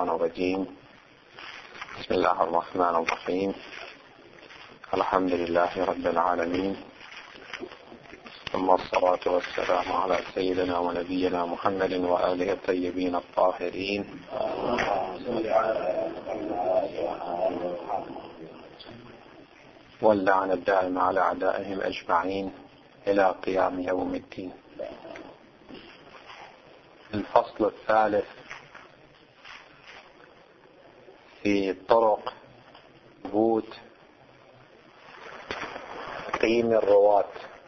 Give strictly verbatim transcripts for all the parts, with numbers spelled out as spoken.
الشيطان الرجيم. بسم الله الرحمن الرحيم. الحمد لله رب العالمين، ثم الصلاة والسلام على سيدنا ونبينا محمد وآله الطيبين الطاهرين واللعن الدائم على أعدائهم أجمعين إلى قيام يوم الدين. الفصل الثالث في طرق ثبوت تقييم الرواة.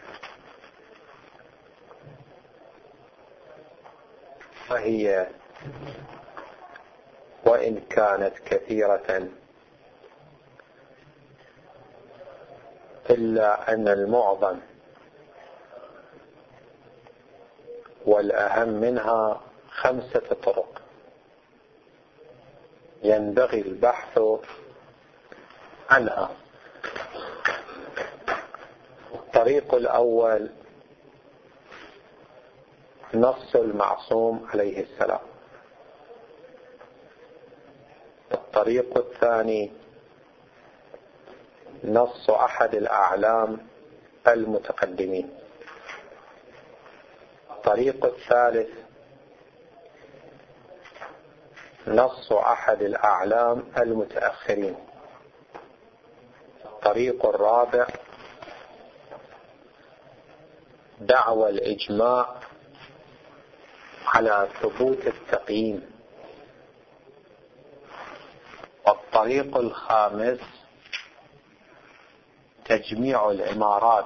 فهي وإن كانت كثيرة إلا أن المعظم والأهم منها خمسة طرق ينبغي البحث عنها. الطريق الأول نص المعصوم عليه السلام. الطريق الثاني نص أحد الأعلام المتقدمين. الطريق الثالث نص أحد الأعلام المتأخرين. الطريق الرابع دعوى الإجماع على ثبوت التقييم. والطريق الخامس تجميع العبارات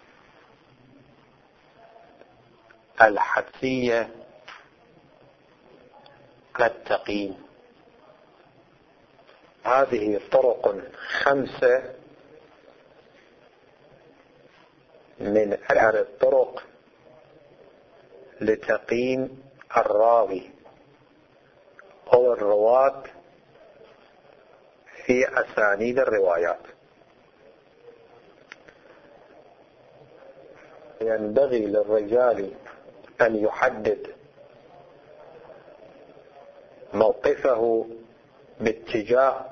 الحدسية كالتقييم. هذه طرق خمسة من أشهر الطرق لتقييم الراوي أو الرواة في أسانيد الروايات. ينبغي للرجال أن يحدد موقفه باتجاه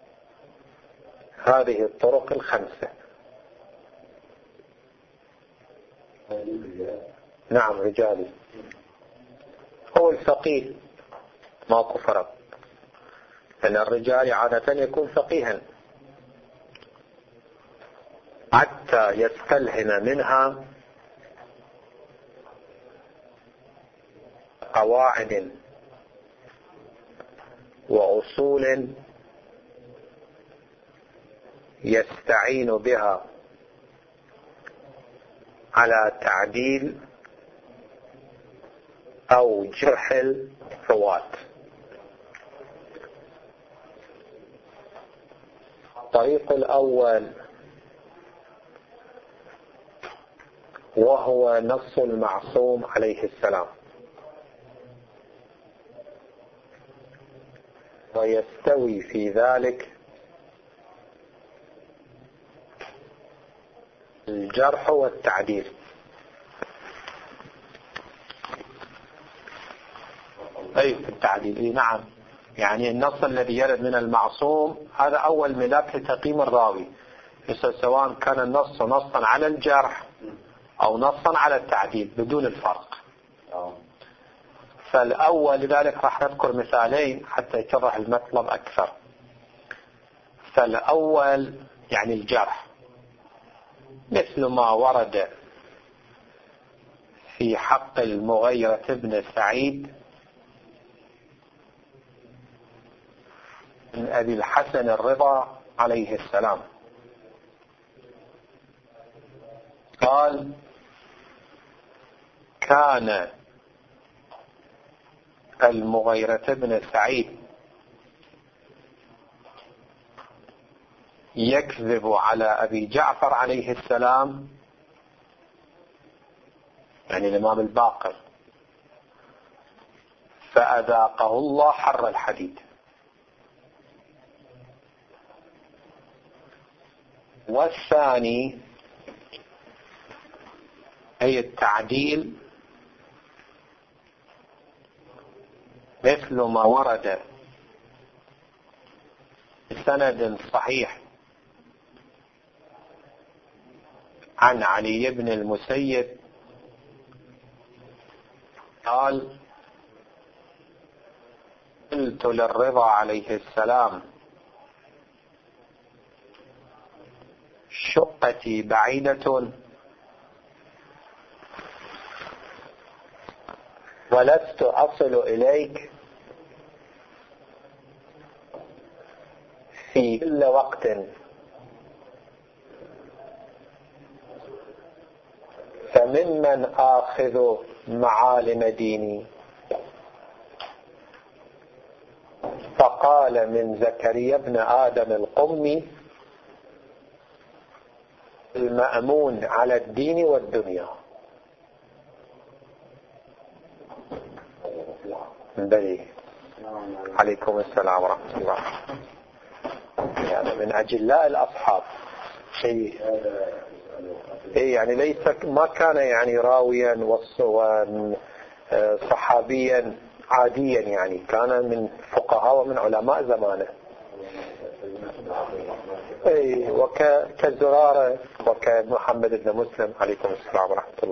هذه الطرق الخمسة. نعم رجالي. هو الفقيه ماكو فرق، لأن الرجال عادة يكون فقيها حتى يستلهم منها قواعد وأصول يستعين بها على تعديل أو جرح الرواة. الطريق الأول وهو نص المعصوم عليه السلام، ويستوي في ذلك الجرح والتعديل. أي في التعديل. إيه نعم، يعني النص الذي يرد من المعصوم هذا أول ملف لتقييم الراوي، سواء كان النص نصا على الجرح أو نصا على التعديل بدون الفرق. فالأول لذلك راح نذكر مثالين حتى يتضح المطلب أكثر. فالأول يعني الجرح، مثل ما ورد في حق المغيرة بن سعيد من أبي الحسن الرضا عليه السلام. قال: كان المغيرة بن سعيد يكذب على أبي جعفر عليه السلام، يعني الإمام الباقر، فأذاقه الله حر الحديد. والثاني أي التعديل مثل ما ورد بسند صحيح عن علي بن المسيب قال: قلت للرضا عليه السلام: شقتي بعيدة ولست أصل إليك في كل وقت، فممن آخذ معالم ديني؟ فقال: من زكريا بن آدم القمي، المأمون على الدين والدنيا. بلي. عليكم السلام ورحمة الله. يعني من أجلاء الأصحاب شيء إيه، يعني ليس ما كان يعني راويا وصحابيا عاديا، يعني كان من فقهاء ومن علماء زمانه. اي وكزرارة وكمحمد بن مسلم. عليكم السلام ورحمة الله.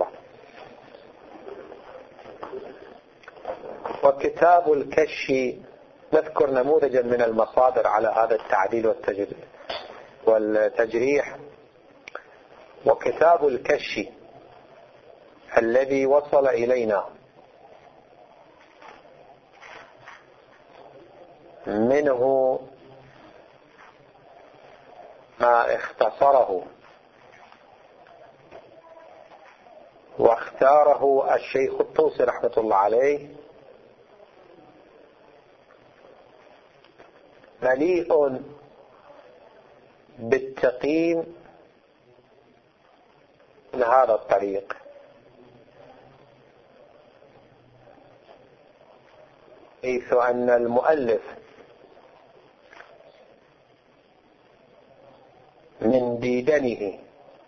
وكتاب الكشي نذكر نموذجا من المصادر على هذا التعديل والتجريح. وكتاب الكشي الذي وصل إلينا منه ما اختصره واختاره الشيخ الطوسي رحمة الله عليه، مليء بالتقييم من هذا الطريق. حيث أن المؤلف من ديدنه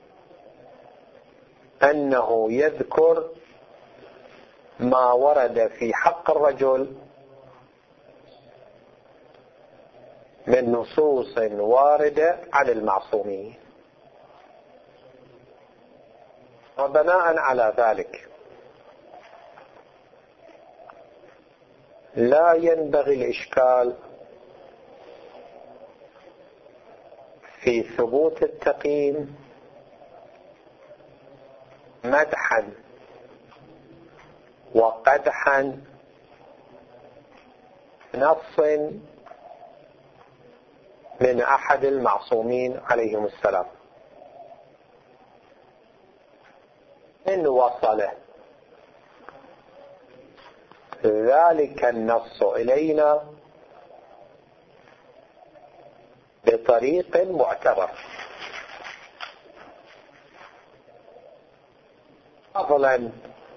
أنه يذكر ما ورد في حق الرجل من نصوص واردة عن المعصومين، وبناء على ذلك لا ينبغي الإشكال في ثبوت التقييم مدحا وقدحا نص من أحد المعصومين عليهم السلام، إن وصل ذلك النص إلينا بطريق معتبر، فضلا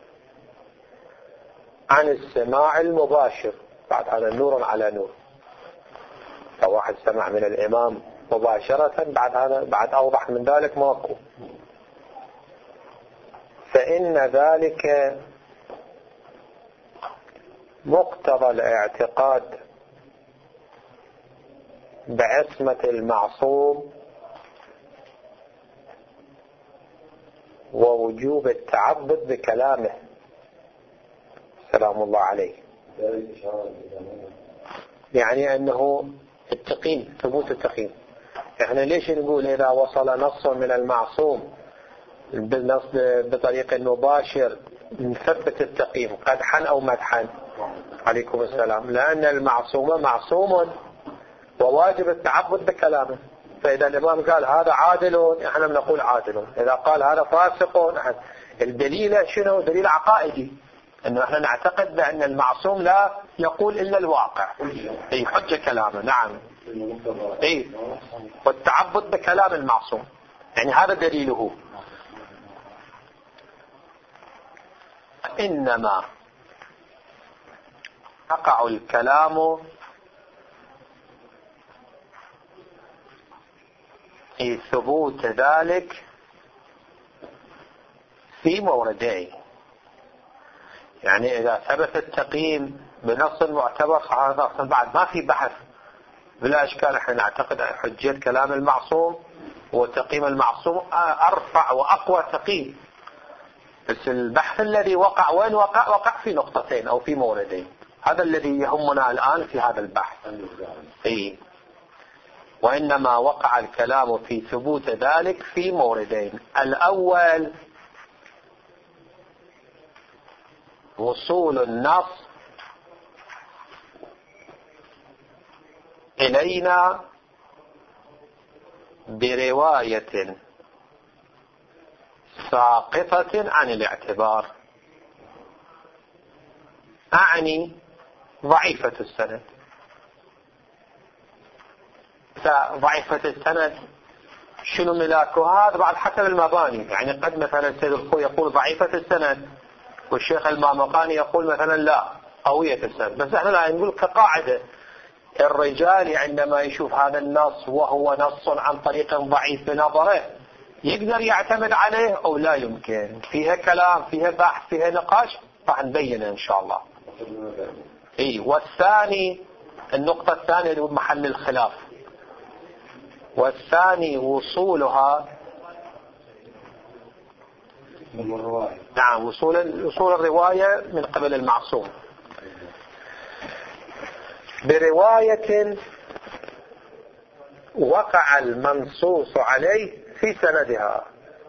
عن السماع المباشر. بعد هذا نور على نور، لو واحد سمع من الإمام مباشرة بعد هذا بعد أوضح من ذلك ماكو. فإن ذلك مقتضى الاعتقاد بعصمة المعصوم ووجوب التعبد بكلامه سلام الله عليه. يعني أنه التقييم، ثبوت التقييم. احنا ليش نقول إذا وصل نص من المعصوم بالنص بطريق مباشر نثبت التقييم قدحا أو مدحا؟ عليكم السلام. لأن المعصوم معصوم وواجب التعبد بكلامه. فإذا الإمام قال هذا عادل احنا بنقول عادل، إذا قال هذا فاسق. الدليل شنو؟ دليل عقائدي، انه احنا نعتقد بأن المعصوم لا يقول إلا الواقع. اي حجة كلامه. نعم. اي والتعبد بكلام المعصوم، يعني هذا دليله. إنما يقع الكلام في ثبوت ذلك في موردين. يعني إذا ثبت التقييم بنص معتبر هذا بعد ما في بحث بلا إشكال احنا نعتقد حجية كلام المعصوم وتقييم المعصوم أرفع وأقوى تقييم. بس البحث الذي وقع وين وقع؟ وقع في نقطتين أو في موردين. هذا الذي يهمنا الآن في هذا البحث. إيه؟ وإنما وقع الكلام في ثبوت ذلك في موردين. الأول وصول النص إلينا برواية ساقطة عن الاعتبار، أعني ضعيفة السند. ضعيفة السند شنو ملاكها؟ هذا بعد حسب المباني. يعني قد مثلا السيد الخوي يقول ضعيفة السند والشيخ المامقاني يقول مثلا لا قوية السند. بس احنا لا نقول كقاعدة الرجال عندما يشوف هذا النص وهو نص عن طريق ضعيف بنظره يقدر يعتمد عليه أو لا يمكن. فيها كلام، فيها بحث، فيها نقاش، راح نبينه إن شاء الله. إيه. والثاني النقطة الثانية محل الخلاف، والثاني وصولها نعم وصول وصول الرواية من قبل المعصوم برواية وقع المنصوص عليه في سندها.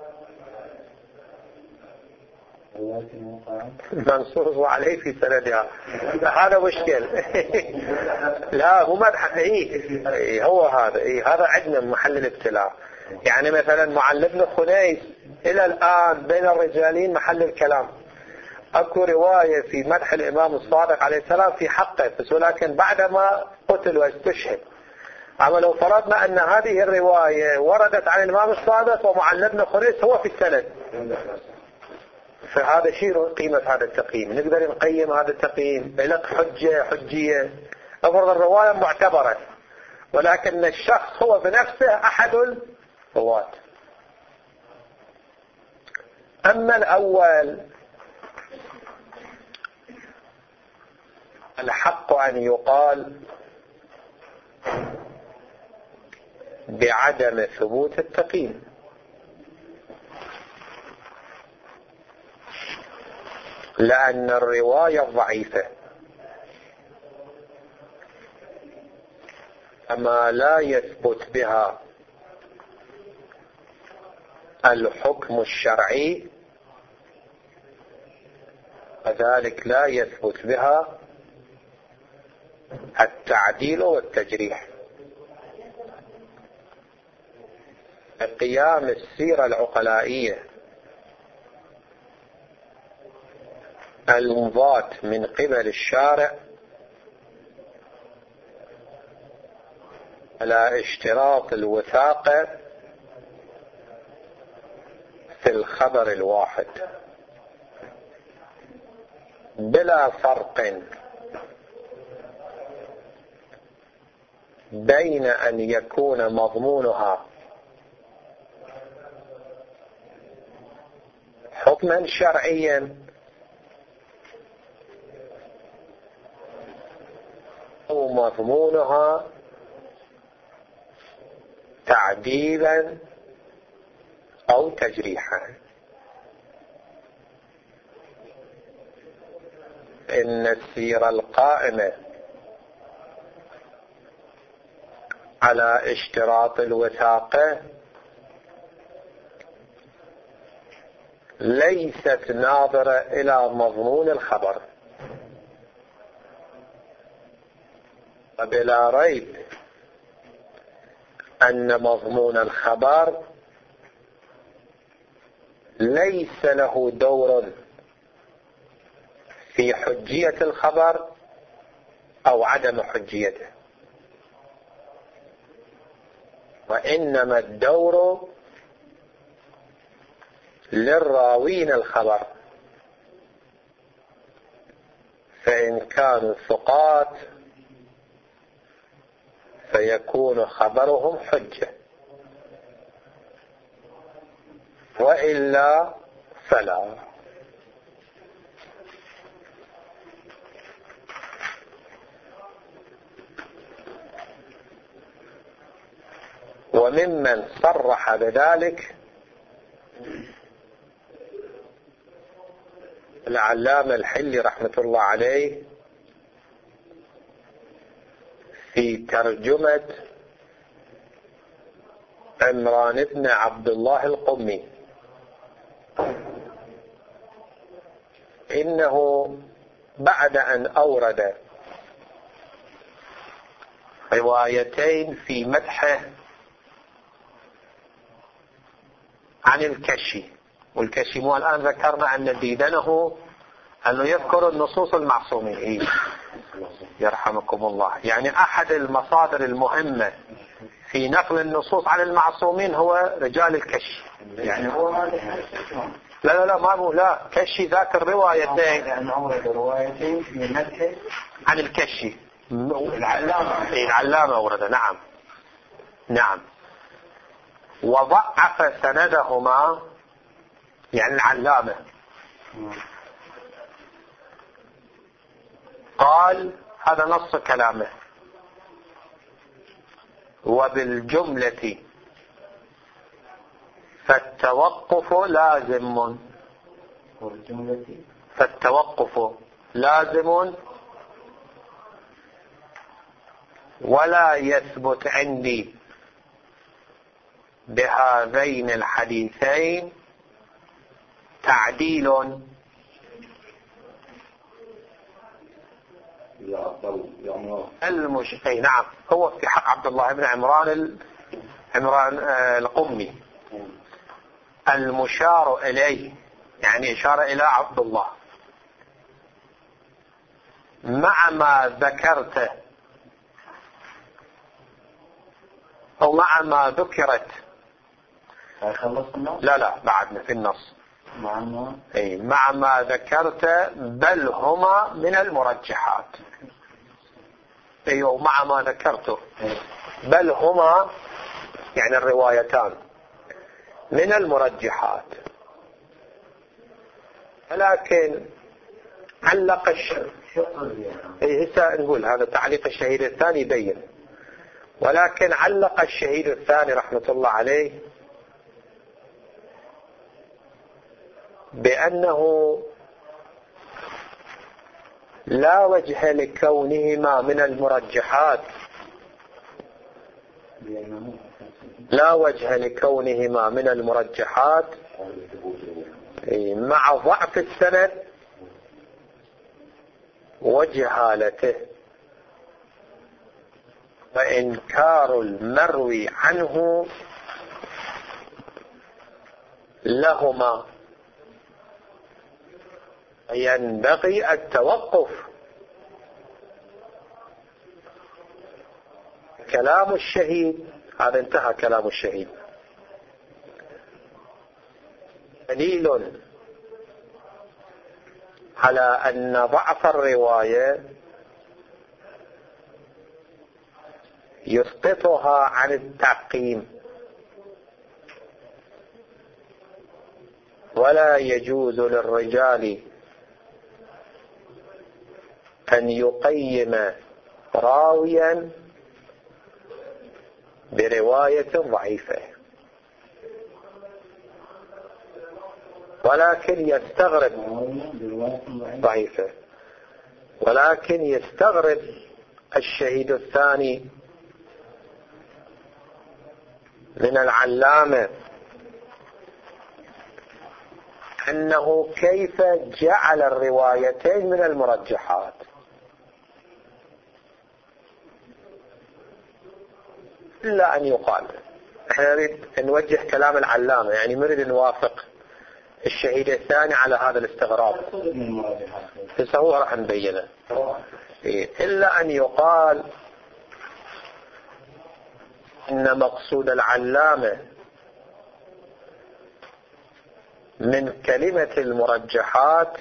منصوص عليه في سندها هذا مشكل. لا مو مدح. إيه هو هذا. إيه هذا عندنا محل الابتلاء. يعني مثلا معل بن خنيس إلى الآن بين الرجالين محل الكلام. أكو رواية في مدح الإمام الصادق عليه السلام في حقه، بس ولكن بعدما قتل واستشهد. أما لو فرضنا أن هذه الرواية وردت عن الإمام الصادق ومعل بن خنيس هو في السند، فهذا شيء قيمة هذا التقييم. نقدر نقيم هذا التقييم لك حجة حجية. أفرض الرواية معتبرة ولكن الشخص هو بنفسه أحد الرواة. أما الأول الحق أن يقال بعدم ثبوت التقييم، لأن الرواية ضعيفة، أما لا يثبت بها الحكم الشرعي فذلك لا يثبت بها التعديل والتجريح. قيام السيرة العقلائية المضاة من قبل الشارع على اشتراط الوثاقة في الخبر الواحد بلا فرق بين أن يكون مضمونها حكما شرعيا أو مضمونها تعديلا أو تجريحا. إن السيرة القائمة على اشتراط الوثاقة ليست ناظرة إلى مضمون الخبر، وبلا ريب أن مضمون الخبر ليس له دور في حجية الخبر أو عدم حجيته، وإنما الدور للراوين الخبر، فإن كانوا ثقات فيكون خبرهم حجة، وإلا فلا. وممن صرح بذلك العلامة الحلي رحمة الله عليه في ترجمة عمران بن عبد الله القمي، إنه بعد أن أورد روايتين في مدحه عن الكشي، والكشي مو الآن ذكرنا أن ديدنه أنه يذكر النصوص المعصومين. إيه؟ يرحمكم الله. يعني أحد المصادر المهمة في نقل النصوص عن المعصومين هو رجال الكشي. يعني هو ما لا لا لا ما هو لا كشي ذاكر روايتين يعني أورد روايتين في مدحه عن الكشي. العلامة العلامة أورد. نعم نعم. وضعف سندهما يعني العلامة قال هذا نص كلامه. وبالجملة فالتوقف لازم فالتوقف لازم ولا يثبت عندي بهذين الحديثين تعديل. المش... أي نعم هو في حق عبد الله بن عمران ال... عمران آه القمي. المشار إليه يعني إشارة إلى عبد الله مع ما ذكرت أو مع ما ذكرت. لا لا بعدنا في النص مع ما أي مع ما ذكرت بل هما من المرجحات. أيوه مع ما ذكرته بل هما يعني الروايتان من المرجحات. لكن علق الشهيد هسه نقول هذا تعليق الشهيد الثاني يبين. ولكن علق الشهيد الثاني رحمة الله عليه بأنه لا وجه لكونهما من المرجحات لا وجه لكونهما من المرجحات مع ضعف السند وجهالته وإنكار المروي عنه لهما. ينبغي التوقف. كلام الشهيد هذا انتهى كلام الشهيد دليل على أن ضعف الرواية يسقطها عن التعقيم ولا يجوز للرجال أن يقيم راويا برواية ضعيفة، ولكن يستغرب ضعيفة ولكن يستغرب الشهيد الثاني من العلامة أنه كيف جعل الروايتين من المرجحات. إلا أن يقال احنا نريد نوجه كلام العلامة، يعني نريد نوافق الشهيد الثاني على هذا الاستغراب بس هو راح نبينه. إلا أن يقال إن مقصود العلامة من كلمة المرجحات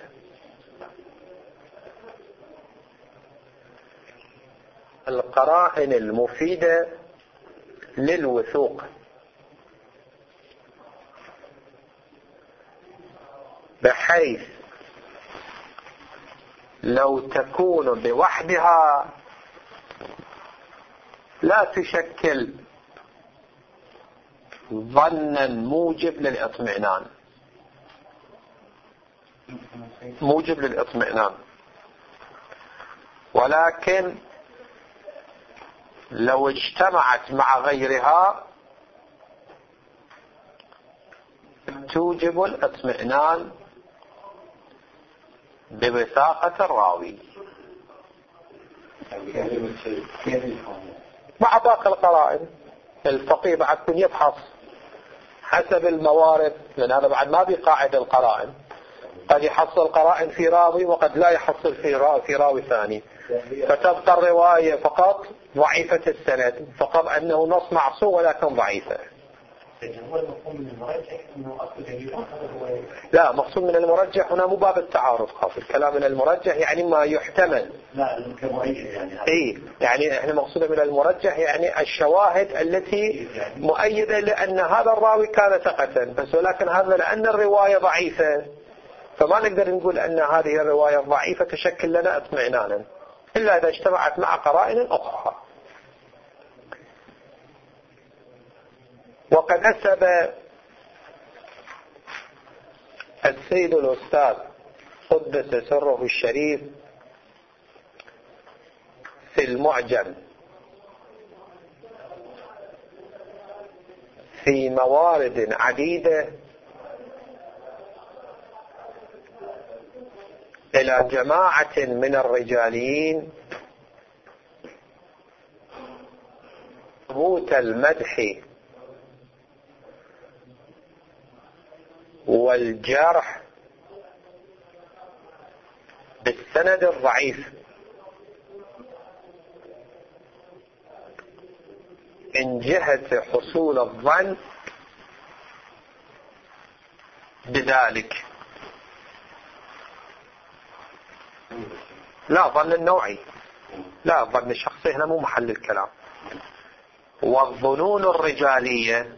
القرائن المفيدة للوثوق، بحيث لو تكون بوحدها لا تشكل ظنا موجب للاطمئنان، موجب للاطمئنان، ولكن لو اجتمعت مع غيرها توجب الاطمئنان بوثاقة الراوي مع باقي القرائن. الفقيه بعد كن يبحث حسب الموارد، لأن هذا بعد ما بقاعدة القرائن، قد يحصل قرائن في راوي وقد لا يحصل في راوي, في راوي ثاني، فتبقى الرواية فقط ضعيفة السند، فقط أنه نص معصوم ولكن ضعيفة. هو المفهوم من المرجح انه اصل دليل هو لا، مقصود من المرجح هنا مو باب التعارض خاص، الكلام من المرجح يعني ما يحتمل. لا كمؤيد يعني اي يعني احنا مقصود من المرجح يعني الشواهد التي مؤيدة لأن هذا الراوي كان ثقة، بس ولكن هذا لأن الرواية ضعيفة فما نقدر نقول أن هذه الرواية الضعيفة تشكل لنا اطمئنانا إلا إذا اجتمعت مع قرائن أخرى. وقد نسب السيد الأستاذ قدس سره الشريف في المعجم في موارد عديدة إلى جماعة من الرجاليين ثبوت المدح والجرح بالسند الضعيف من جهة حصول الظن بذلك. لا ظن النوعي، لا ظن الشخصي هنا مو محل الكلام. والظنون الرجالية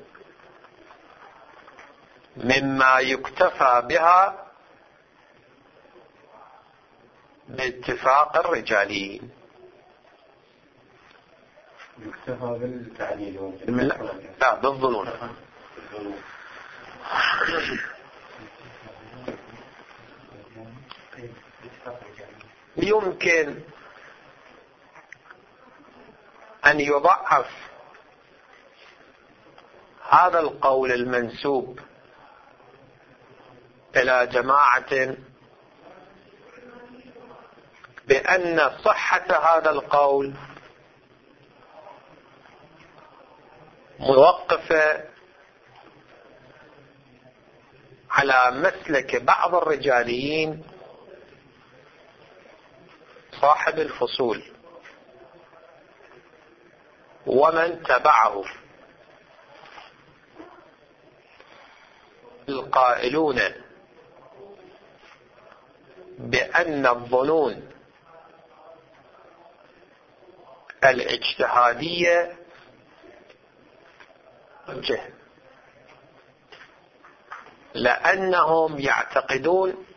مما يكتفى بها باتفاق الرجاليين. يكتفى بالتعديل لا, لا بالظنون. يمكن أن يضعف هذا القول المنسوب إلى جماعة بأن صحة هذا القول موقفة على مسلك بعض الرجاليين صاحب الفصول ومن تبعه القائلون بأن الظنون الاجتهادية جهل، لأنهم يعتقدون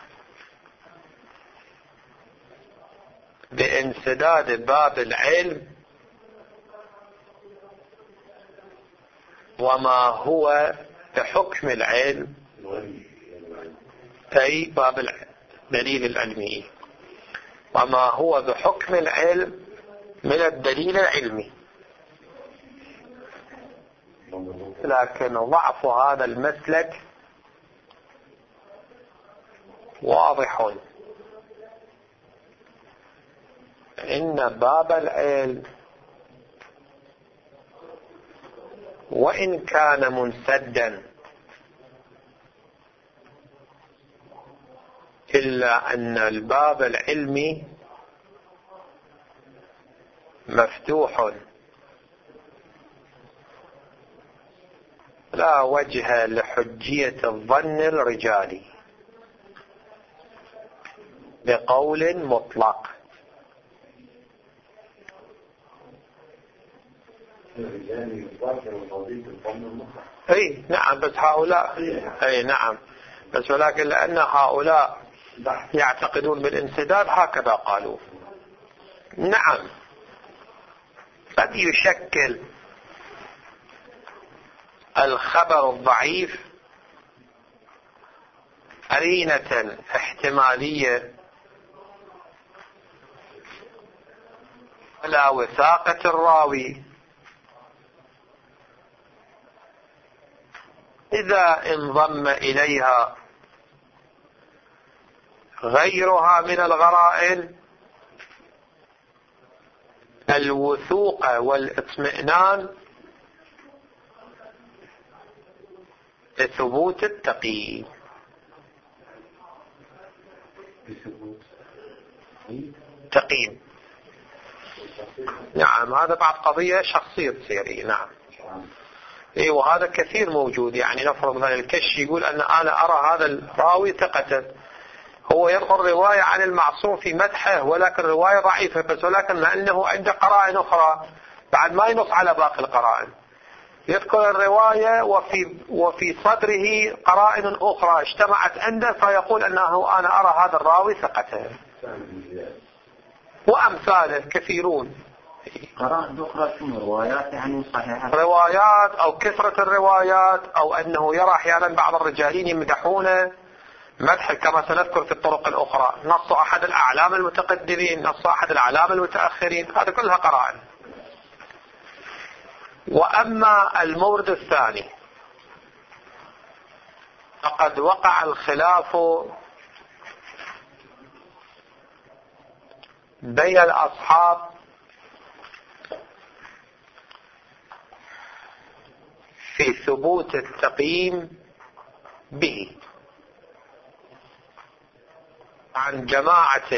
بانسداد باب العلم وما هو بحكم العلم، أي باب الدليل العلمي، وما هو بحكم العلم من الدليل العلمي. لكن ضعف هذا المسلك واضح. إن باب العلم وإن كان منسدا إلا أن الباب العلمي مفتوح، لا وجه لحجية الظن الرجالي بقول مطلق. اي نعم، بس هؤلاء اي نعم بس ولكن لأن هؤلاء يعتقدون بالانسداد هكذا قالوا. نعم قد يشكل الخبر الضعيف قرينة احتمالية على وثاقة الراوي إذا انضم إليها غيرها من الغرائن الوثوق والاطمئنان لثبوت التقييم. تقييم نعم، هذا بعد قضية شخصية تصير. نعم إيه، وهذا كثير موجود. يعني نفرض مثلا الكشي يقول أن أنا أرى هذا الراوي ثقة، هو ينقل رواية عن المعصوم في مدحه ولكن رواية ضعيفة بس، ولكن ما أنه عنده قرائن أخرى بعد ما ينص على باقي القرائن، يذكر الرواية وفي وفي صدره قرائن أخرى اجتمعت عنده فيقول أنه أنا أرى هذا الراوي ثقة. وأمثاله كثيرون. قرائن أخرى شنو؟ روايات يعني صحيحة، روايات أو كثرة الروايات، أو أنه يرى أحيانا بعض الرجالين يمدحونه مدح كما سنذكر في الطرق الأخرى، نص أحد الأعلام المتقدمين، نص أحد الأعلام المتأخرين، هذا كلها قرائن. وأما المورد الثاني فقد وقع الخلاف بين الأصحاب في ثبوت التقييم به عن جماعة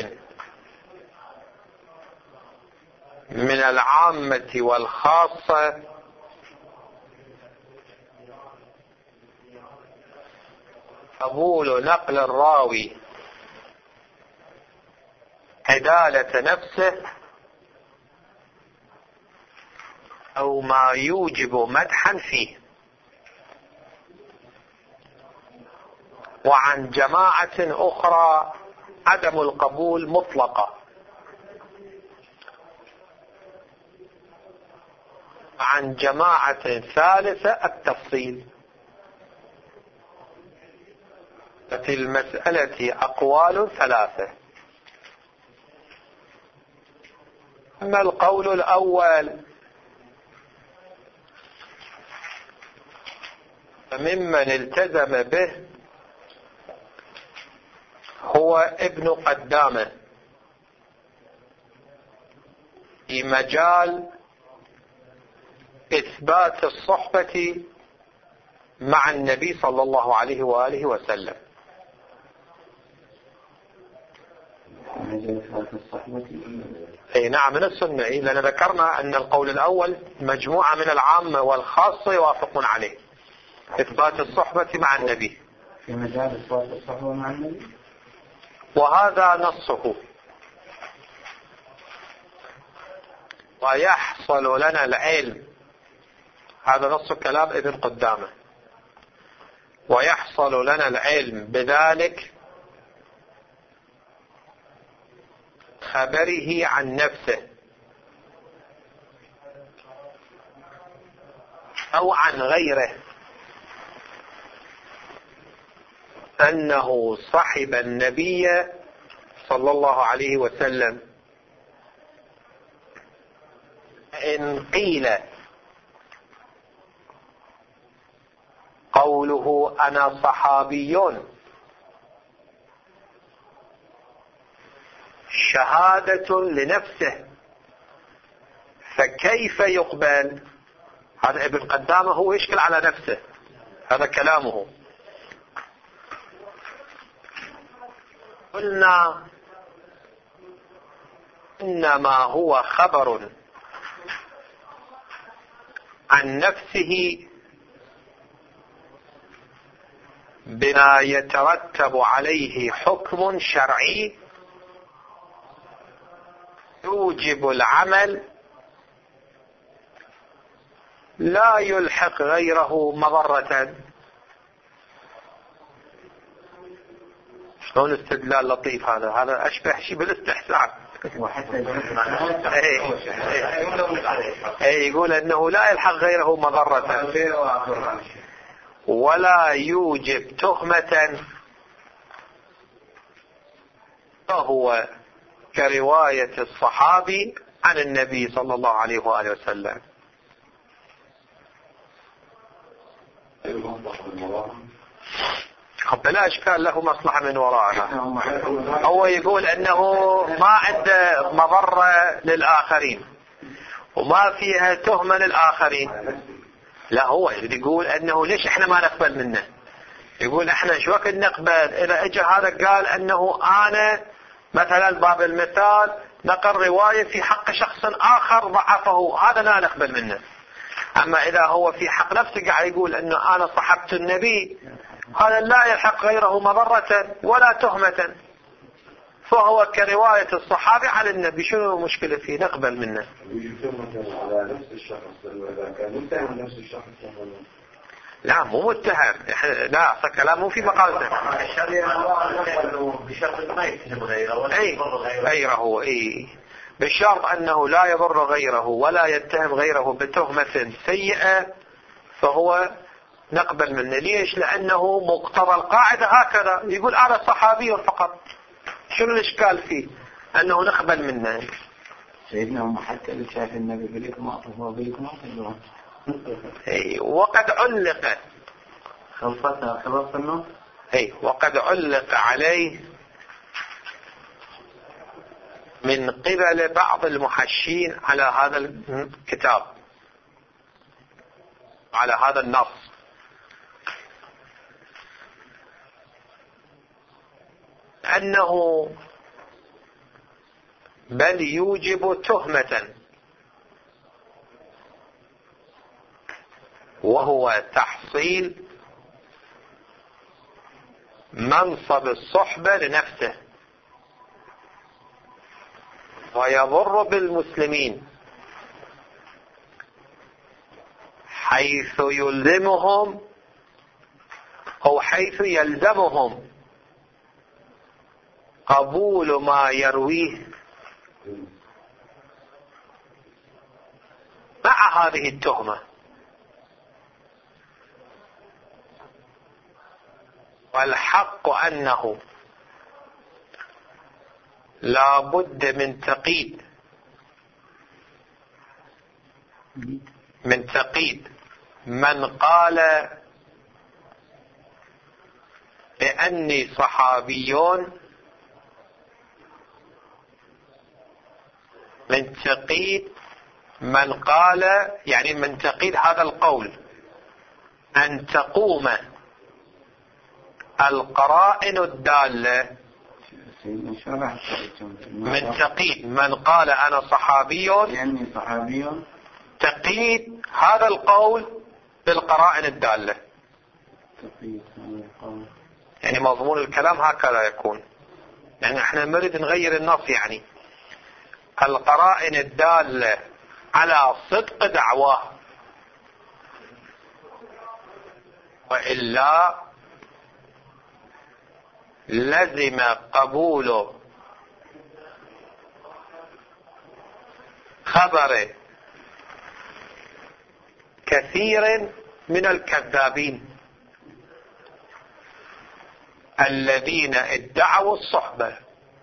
من العامة والخاصة قبول نقل الراوي عدالة نفسه أو ما يوجب مدحا فيه، وعن جماعة أخرى عدم القبول مطلقا، عن جماعة ثالثة التفصيل. ففي المسألة أقوال ثلاثة. أما القول الأول فممن التزم به هو ابن قدامة في مجال إثبات الصحبة مع النبي صلى الله عليه وآله وسلم. اي نعم من السنة، لأن ذكرنا أن القول الأول مجموعة من العامة والخاصة يوافقون عليه، إثبات الصحبة مع النبي في مجال إثبات الصحبة مع النبي، وهذا نصه. ويحصل لنا العلم، هذا نص كلام ابن قدامة، ويحصل لنا العلم بذلك خبره عن نفسه أو عن غيره أنه صحب النبي صلى الله عليه وسلم. إن قيل قوله أنا صحابي شهادة لنفسه فكيف يقبل؟ هذا ابن قدامة هو يشكل على نفسه، هذا كلامه. قلنا إنما هو خبر عن نفسه بما يترتب عليه حكم شرعي يوجب العمل لا يلحق غيره مضرة. شلون استدلال لطيف هذا، هذا أشبه شيء بالاستحسان. وحتى أي يقول أنه لا يلحق غيره مضرة ولا يوجب تهمة، فهو كرواية الصحابي عن النبي صلى الله عليه وآله وسلم. بلا إشكال له مصلحة من وراءها. هو يقول أنه ما عنده مضرة للآخرين وما فيها تهمة للآخرين. لا، هو يقول أنه ليش إحنا ما نقبل منه. يقول إحنا شو وقت نقبل إذا إجا هذا قال أنه أنا مثلا باب المثال نقل رواية في حق شخص آخر ضعفه، هذا لا نقبل منه. أما إذا هو في حق نفسه قاعد يقول أنه أنا صحبت النبي، هذا لا يلحق غيره مضرة ولا تهمة، فهو كرواية الصحابي على النبي. شنو المشكلة فيه؟ نقبل منه. على نفس الشخص إذا كان متهم نفس الشخص. لا مو متهم، لا كلام مو في مقالته. بشرط ما يتهم غيره ولا يضر غيره. اي بشرط انه لا يضر غيره ولا يتهم غيره بتهمة سيئة، فهو نقبل منه. ليش؟ لانه مقتضى القاعدة هكذا، يقول انا صحابي فقط. شنو الاشكال فيه انه نقبل منه؟ سيدنا هم حتى اللي شاف النبي بليكم اطفوا بيكم اطفوا. اي وقد علق خلصتها خلص النص. اي وقد علق عليه من قبل بعض المحشين على هذا الكتاب، على هذا النص، أنه بل يوجب تهمة، وهو تحصيل منصب الصحبة لنفسه ويضر بالمسلمين حيث يلزمهم أو حيث يلزمهم قبول ما يرويه مع هذه التهمة. والحق أنه لا بد من تقييد من تقييد من قال بأني صحابيون، من تقييد من قال، يعني من تقييد هذا القول أن تقوم القرائن الدالة، من تقييد من قال أنا صحابي يعني صحابي، تقييد هذا القول بالقرائن الدالة. يعني مضمون الكلام هكذا يكون، يعني احنا نريد نغير النص، يعني القرائن الدالة على صدق دعواه، وإلا لزم قبول خبر كثير من الكذابين الذين ادعوا الصحبة.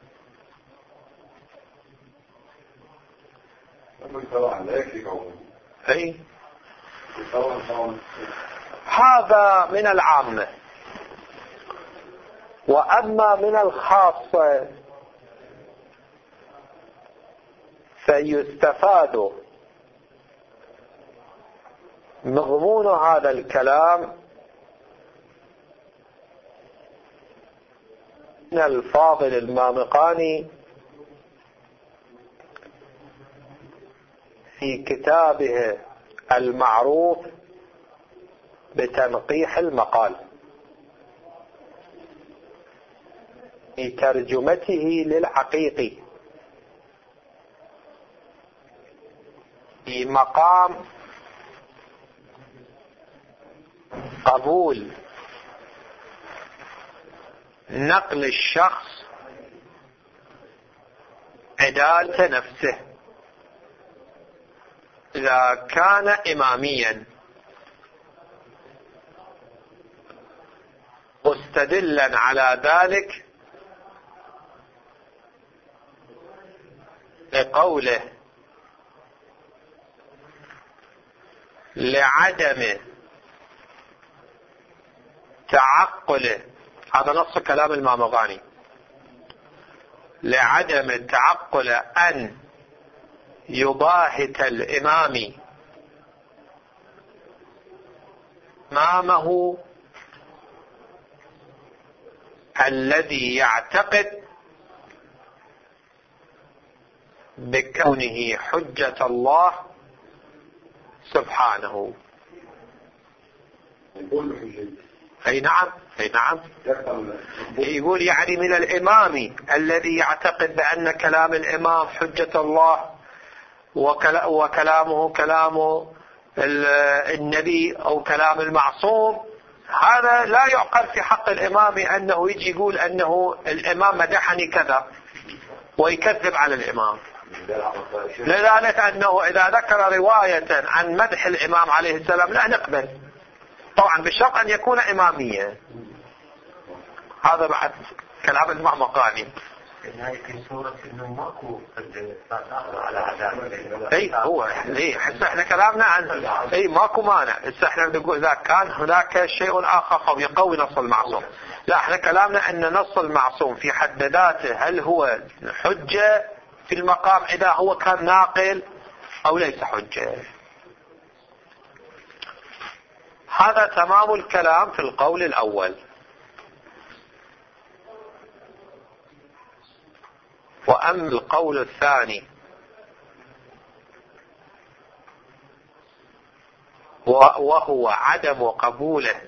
أي هذا من العامة. وأما من الخاصة فيستفاد مضمون هذا الكلام من الفاضل المامقاني في كتابه المعروف بتنقيح المقال في ترجمته للعقيقي في مقام قبول نقل الشخص عدالة نفسه. إذا كان إماميا مستدلا على ذلك لقوله لعدم تعقله، هذا نص كلام المامغاني، لعدم التعقل أن يباهت الإمام إمامه الذي يعتقد بكونه حجة الله سبحانه. أي نعم أي نعم يقول يعني من الإمام الذي يعتقد بأن كلام الإمام حجة الله وكلامه كلام النبي أو كلام المعصوم، هذا لا يعقل في حق الإمام أنه يجي يقول أنه الإمام مدحني كذا ويكذب على الإمام. لذلك أنه إذا ذكر رواية عن مدح الإمام عليه السلام لا نقبل، طبعا بشرط أن يكون إماميا. هذا بعد كلام المامغاني. في صورة إنه ماكو على عدالة. اي هو اي حتى احنا كلامنا عن اي ماكو مانع، هسه احنا بنقول اذا كان هناك شيء اخر او يقوي نص المعصوم. لا احنا كلامنا ان نص المعصوم في حد ذاته هل هو حجة في المقام اذا هو كان ناقل او ليس حجة. هذا تمام الكلام في القول الاول. وأما القول الثاني وهو عدم قبوله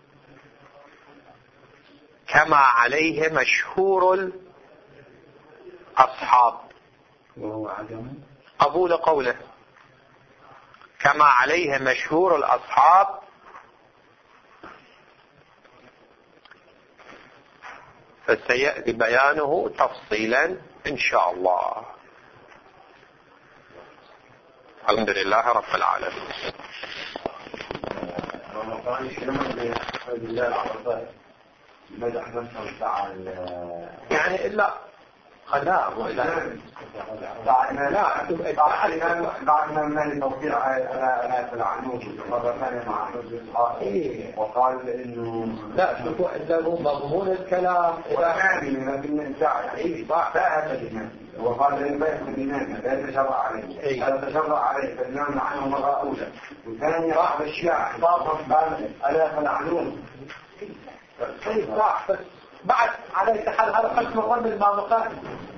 كما عليه مشهور الأصحاب، وهو عدم قبول قوله كما عليه مشهور الأصحاب، فسيأتي بيانه تفصيلا إن شاء الله. الحمد لله رب العالمين. يعني إلا خلاف وإلا بعدنا لا بعدنا بعدنا من توقيع على العنود وقال مع وقال إنه لا شوفوا إنه مضمون الكلام وثاني من الإنسان إيه صح فهذا وقال إنه بيننا لا تشرع عليه هذا تشرع عليه فالنام عنه مرة أولى وثاني راح بالشياع طاقم بعد على العنود طيب صح بس بعد عليه تحل هذا قسم الظن المامغاني.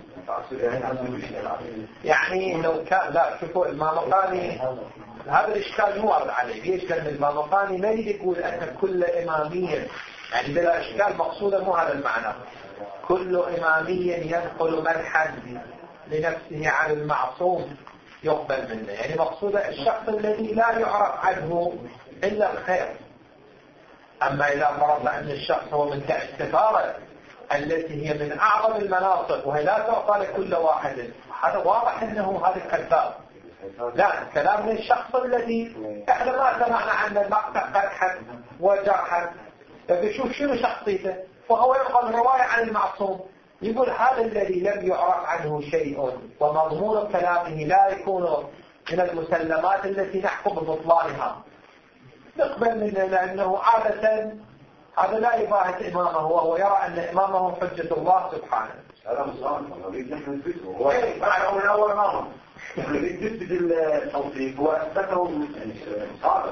يعني لو كان لا شوفوا المامغاني هذا الإشكال مو وارد عليه. ليش؟ لأن المامغاني ما يقول أن كل إمامية يعني بلا إشكال مقصودا مو هذا المعنى. كل إمامية ينقل مدحا لنفسه عن المعصوم يقبل منه، يعني مقصودا الشخص الذي لا يعرف عنه إلا الخير. أما إذا فرضنا أن الشخص هو من السفارة التي هي من أعظم المناصب وهي لا تعطى لكل واحد، هذا واضح أنه هذا كذاب. لا كلام من الشخص الذي احنا ما سمعنا عنه المقطع قدحا وجرحا، فبيشوف شنو شخصيته وهو ينقل رواية عن المعصوم يقول هذا الذي لم يعرف عنه شيء ومضمون كلامه لا يكون من المسلمات التي نحكم ببطلانها نقبل منه، لأنه عادة هذا لا يباهت إمامه وهو يرى أن إمامه حجة الله سبحانه. هذا مصاب نريد نحن نثبته هو بعد من أول مرة نريد نثبت التوصيف وأثبته صادر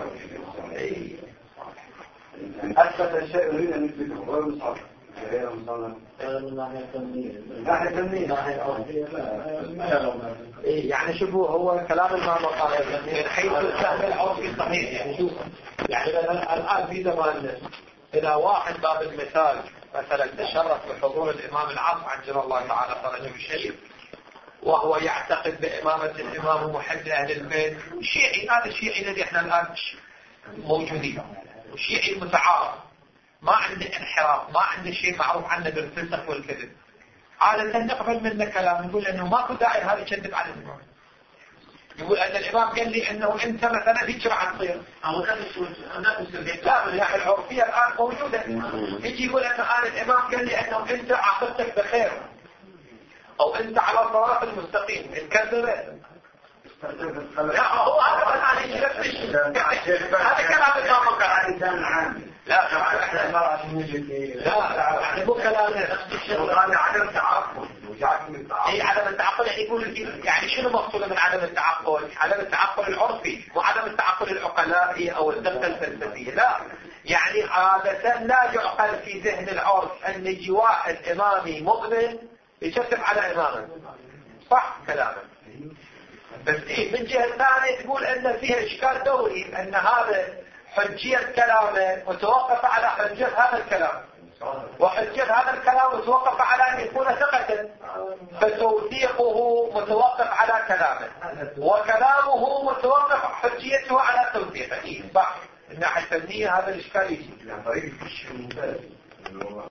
أثبت الشيء نريد أن نثبته غير مصاب غير مصاب من ناحية تنمية ناحية تنمية ناحية أرضية لا يعني شوفوا هو كلام المامغاني من حيث الفهم العرفي صحيح. يعني شوف يعني الآن في زماننا إذا واحد باب المثال مثلا تشرف بحضور الإمام العاصم عجل الله تعالى فرجه الشريف وهو يعتقد بإمامة الإمام ومحب أهل البيت شيعي، هذا الشيعي الذي احنا الآن موجودين والشيعي المتعارف ما عنده انحراف ما عنده شيء معروف عنه بالفسق والكذب، عادة نقبل منه كلام نقول انه ماكو داعي هذا يكذب على الامام. يقول ان الامام قال لي انه انت مثلا هيك راح تصير. لا من الناحيه العرفيه الان موجوده. يجي يقول انه انا الامام قال لي انه انت عاقبتك بخير او انت على الصراط المستقيم الكذبه. لا هو هذا هذا كلام الامام قال لا احنا ما راح نجي لا احنا مو كلامنا هذا عدم تعقل اي عدم التعقل يعني يقول يعني شنو مقصوده من عدم التعقل؟ عدم التعقل العرفي مو عدم التعقل العقلائي او الدقه الفلسفيه. لا يعني عاده لا يعقل في ذهن العرف ان يجي واحد امامي مؤمن يكذب على امامه. صح كلامه بس إيه من جهه ثانيه تقول ان فيها اشكال دوري ان هذا حجية كلامه متوقفة على حجية هذا الكلام وحجية هذا الكلام متوقفة على أن يكون ثقة فتوثيقه متوقف على كلامه وكلامه متوقف حجيته على توثيقه. صح الناحية الفنية هذا الإشكال يجي.